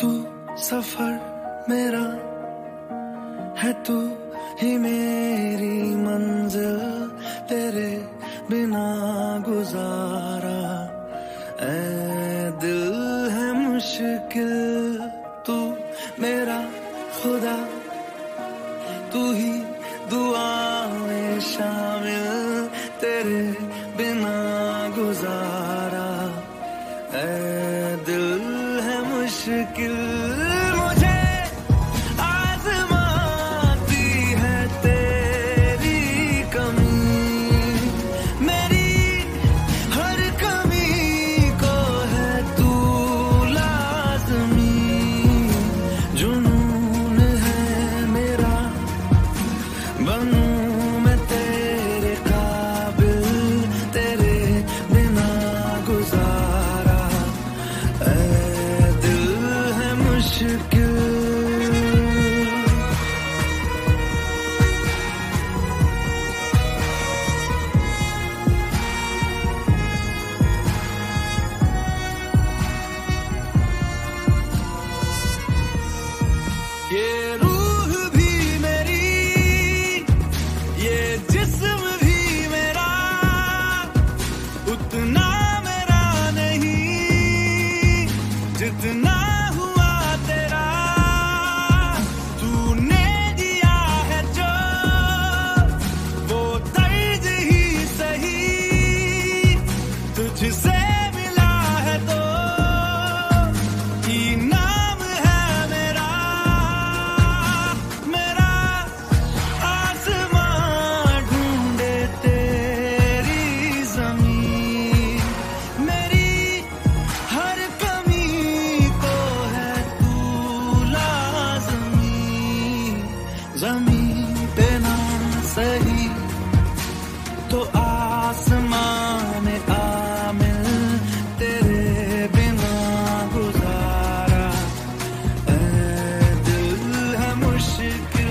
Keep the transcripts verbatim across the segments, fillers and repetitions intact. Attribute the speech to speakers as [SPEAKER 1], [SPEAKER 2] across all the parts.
[SPEAKER 1] तू सफर मेरा है, तू ही मेरी मंजिल, तेरे बिना गुजारा ऐ दिल है मुश्किल। तू मेरा खुदा, तू ही दुआ में शामिल, तेरे बिना गुजारा ऐ दिल है मुश्किल। मुझे आज़माती है तेरी कमी, मेरी हर कमी को है तू लाज़मी। जुनून है मेरा, बनूं मैं तेरे काबिल, तेरे बिना गुजारा ऐ दिल है मुश्किल। ये रूह भी मेरी, ये जिस्म भी मेरा, उतना मेरा नहीं जितना हुआ तेरा। तूने दिया है जो वो दर्द ही सही, तुझसे मिला है तो इनाम है मेरा। मेरा आसमां ढूंढे तेरी ज़मीन, मेरी हर कमी को है तू लाज़मी। ज़मीन पे ना सही तो आसमान आमिल, तेरे बिना गुजारा ऐ दिल है मुश्किल।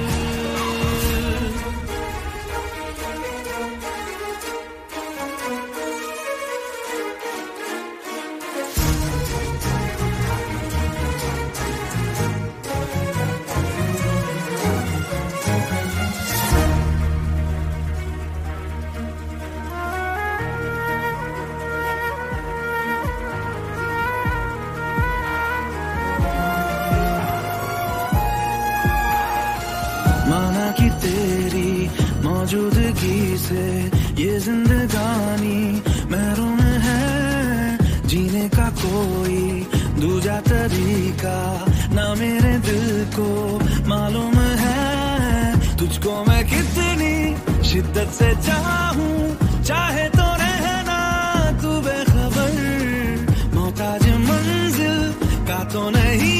[SPEAKER 1] माना कि तेरी मौजूदगी से ये जिंदगानी महरूम है, जीने का कोई दूजा तरीका ना मेरे दिल को मालूम है। तुझको मैं कितनी शिद्दत से चाहूं, चाहे तो रहना तू बेखबर, मोहताज मंजिल का तो नहीं